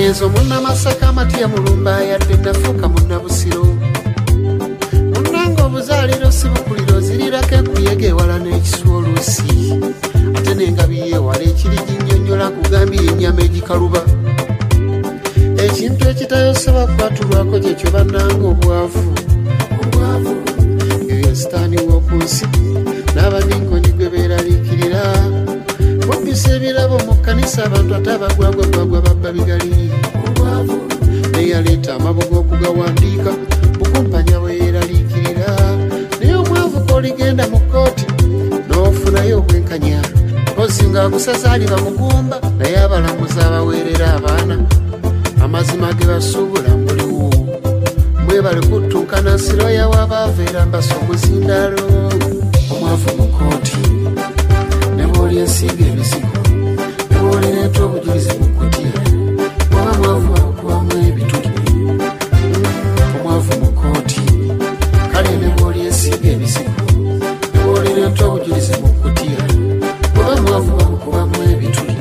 Ezo munna Masaka Matya Mulumba yadde nafuuka munna Busiro. Munnanga obuzaaliro si bukuliro zirirako ekuyege ewala n'ekiswa oluusi. Ate n'engabi yeewala ekirigi nnyonnyola nkugambye ennyama egikaluba. Ekintu ekitayosebwa kwatulwako kyekyo bannanga obwavu. Eyo sitaani w'oku nsi n'abadinkoni gwe beeraliikirira. Wabbisa ebirabo mu kkanisa abantu ate abagwagwagwagwa babba bigali. Neyaleeta amabuga okugawandiika bukumpanya bwe yeeraliikirira. Naye omwavu k'oligenda mu kkooti n'ofunayo obwenkanya. Mpozi ng'agusaza ali bamugumba naye abalamuzi abaweerera abaana. Amazima ge basuubula muliwo. Mwebale kuttunkana siroya w'abaaveera mbasa omuzindalo. Omwavu mu kkooti ne bw'olyensiiga ebizigo ne bw'olireeta obujulizi mu kkutiya oba mwavu akubamu ebituli. Omwavu mu kkooti kale ne bw'olyensiiga ebizigo ne bw'olireeta obujulizi mu kkutiya oba mwavu akubamu ebituli.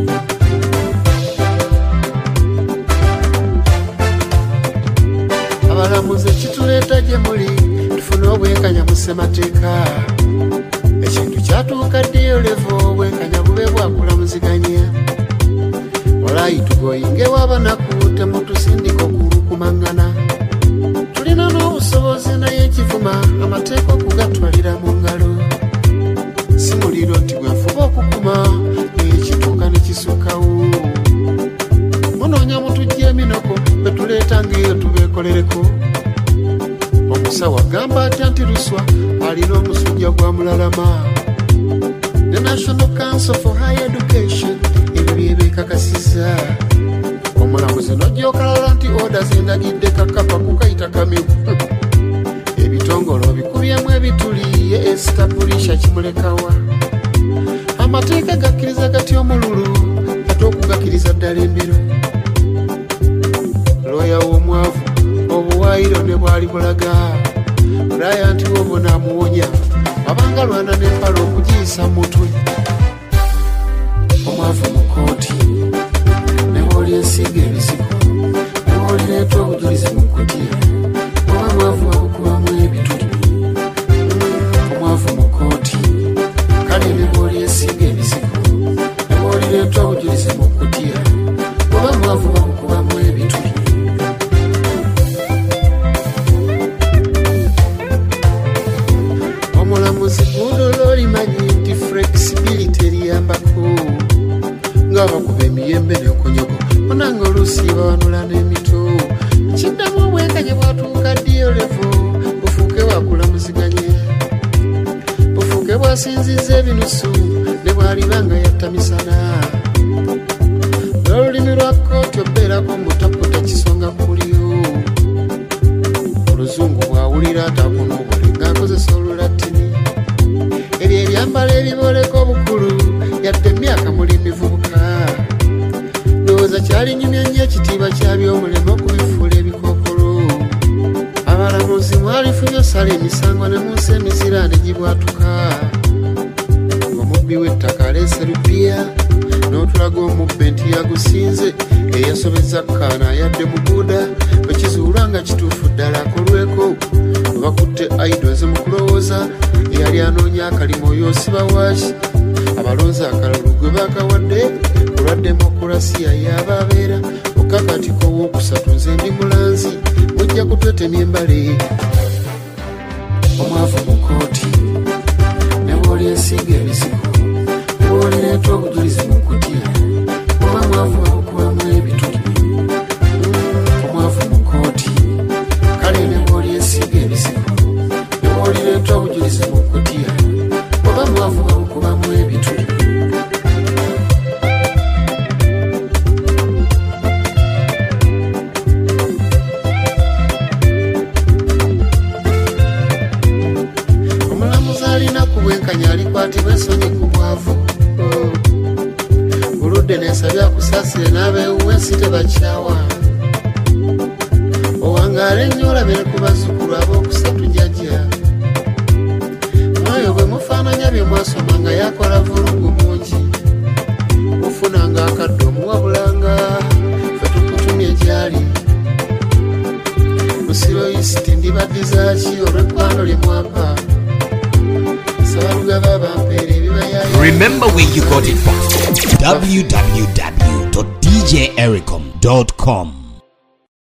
Abalamuzi ekituleeta gye muli tufune obwenkanya mu ssemateeka. Ekintu kyatuuka ddiyo levo obwenkanya bube bwakulamuziganya. Olayi tugoyinge w'abanaku temutusindika okulukumaŋŋana. Tulina n'obusobozi naye ekivuma amateeka okugatwalira mu ngalo. Si muliro nti gwe nfuba okukuma naye kituuka ne kisukkawo. Munoonya mutujja eminoko be tuleetanga eyo tubeekolereko. Omusawo agamba atya nti Luswa alina omusujja gwa mulalama. The National Council for Higher Education ebyo byebeekakasiza. Omulamuzi n'ojjookalala nti orders endagidde kakapa kukayita kamyu. Ebitongole bikubyemu ebituli ye esitabulisha kimulekawa. Amateeka gakkiriza gatya omululu ate okugakkiriza ddala embiro. Looya w'omwavu obuwaayiro ne bwali bulaga. Bulaya nti wobo n'amuwonya abanga lwana n'empala okugiyisa mutwe. Omwavu mu kkooti ne bw'olyensiiga ebizigo ne bw'olireeta obujulizi mu kkutiya oba mwavu akubamu ebituli. Omwavu mu kkooti kale ne bw'olyensiiga ebizigo ne bw'olireeta obujulizi mu kkutiya oba mwavu akubamu ebituli. Omulamuzi guno l'olimanyi nti flexibility eriyambako ng'abakuba emiyembe n'okonyogo onanga oluusi bawanula n'emito. Kiddamu obwenkanya bwatuuka ddiyo levo bufuuke bwakulamuziganye. Bufuuke bwasinzizza ebinusu ne bw'alibanga yatta misana. N'olulimi lwa kkooti obeerako mutapota kisonga kulyo. Oluzungu bw'awulira atakunoobole ng'akozesa Olulatini. Ebyo ebyambalo ebiboleka obukulu yadde emyaka muli mivubuka. Ndowooza kyalinyumya nnyo ekitiibwa kyabyomulimu okubifuula ebikookolo. Abalamuzi mwalifunye osala emisango ne mu nsi emizira ne gibwatuka. Omubbi w'ettaka aleese lupiya n'otulaga omubbe nti yagusinze eyasobezza kaana ayadde mu buuda bwe kizuulwa nga kituufu ddala akolweko. Bakutte idols mu kulowooza eyali anoonya akalimo oyo osiba waaki. Abalonzi akalulu gwe baakawadde olwa demokulasiya y'ababeera okakatiko ow'okusatu nze ndi mulanzi mujja kutwetemya embale. Omwavu mu kkooti ne bw'olyensiiga ebizigo ne bw'olireeta obujulizi mu kkutiya oba mwavu akubamu ebituli. Omwavu mu kkooti kale ne bw'olyensiiga ebizigo ne bw'olireeta obujulizi mu kkutiya oba mwavu akubamu ebituli. Alina ku bwenkanya alikwatibwa ensonyi ku bwavu. Buludde n'ensabye akusaasire n'abeewuwensi tebakyawa. Owangaala ennyo olabire ku bazzukulu ab'okusatu jjajja. Mwoyo bwe mufaananya bye mwasoma nga yakola vulugu mungi. Mufunanga akadde omuwabulanga ffe tukutu Royist ndibadizachi olwekwano limwapa Sabalugaba bampere bibayaya. Remember where you got it from. www.djericom.com